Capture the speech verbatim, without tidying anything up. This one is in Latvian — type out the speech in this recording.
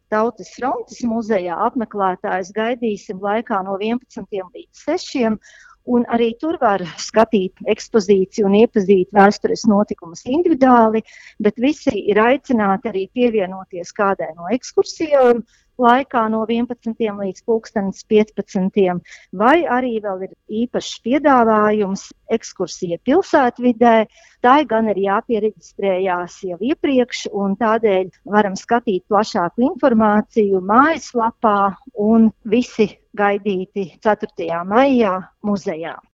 Tautas frontes muzejā apmeklētājus gaidīsim laikā no vienpadsmitiem līdz sešiem. Un arī tur var skatīt ekspozīciju un iepazīt vēstures notikumus individuāli, bet visi ir aicināti arī pievienoties kādai no ekskursijām laikā no vienpadsmitiem līdz pulkstenes piecpadsmitiem, vai arī vēl ir īpašs piedāvājums ekskursija pilsētvidē. Tā gan ir jāpiereģistrējās jau iepriekš, un tādēļ varam skatīt plašāku informāciju mājaslapā un visi gaidīti ceturtajā maijā muzejā.